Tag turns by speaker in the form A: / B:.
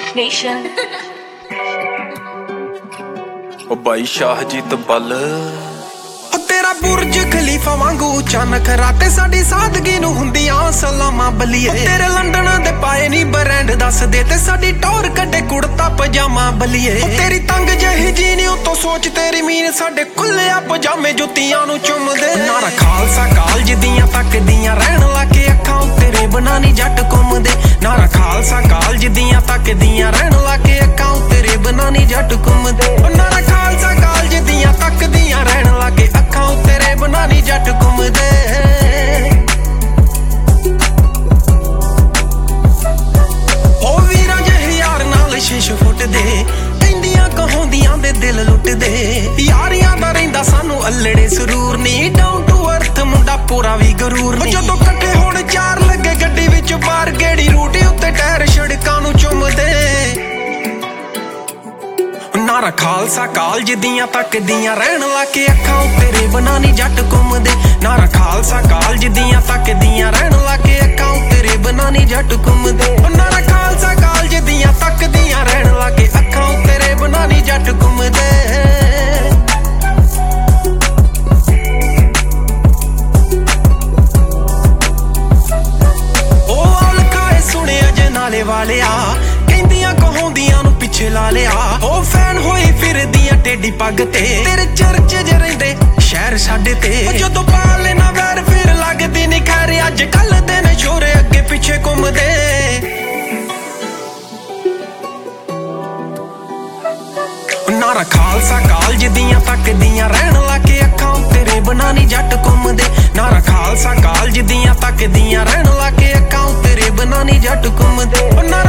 A: Nation.
B: ओ भाई शाहजीत बल
C: तेरा बुर्ज खलीफा वांगू उच्चा नखरा ते साडी सादगी नूं हुंदियां सलामां बलिए तेरे लंडन दे पाए नी ब्रांड दस दे ते साडी टौर कड्डे कुड़ता पजामा बलिए तेरी तंग जही जीनी तो सोच तेरी मीन साडे खुल्लिया पजामे जुत्तियां नूं चुमदे नारा खालसा कालज दियां तकदियां रहन लाके अखां तेरे बनानी जट घुमदे नारा खालसा कालज दियां तकदियां रहन लाके अखां तेरे बनानी जट घुमदे नारा खालसा कालज दियां तकदियां रहन लाके अखां तेरे बनानी जट घुमदे ओ वीरा जहे यार नाल शीश फुटदे कहंदियां कहोंदियां दे दिल लुटदे यारियां दा रहिंदा सानू अल्लड़े सुरूर नी डाउन टू अर्थ मुंडा पूरा भी गरूर नी जदों कट्ठे होण चार लगे गड्डी विच बार गेड़ी रूटे उत्ते टायर सड़कां नूं चुमदे नारा खालसा कालज दियां तकदियां रहन लाके अखां तेरे बनानी जट घुमदे नारा खालसा कालज दियां तकदियां रहन लाके अखां तेरे बनानी जट घुमदे नारा खालसा कालज दियां तकदियां रहन लाके अखां तेरे बनानी जट घुमदे ओ अलखाए सुने अजे नाले वालिया कहंदियां कहोंदियां नूं पिछे ला लिया ओ फैन होई फिरदियां टेडी पग ते तेरे चर्चे ज रहिंदे शहर साडे ते जदों पाले ना वैर फिर लगदी नी खैर अज कल दे ने छोरे अगे पिछे घुमदे नारा खालसा कालज दियां तकदियां रहन लाके अखां तेरे बनानी जट घुमदे नारा खालसा कालज दियां तकदियां रहन लाके अखां तेरे बनानी जट घुमदे।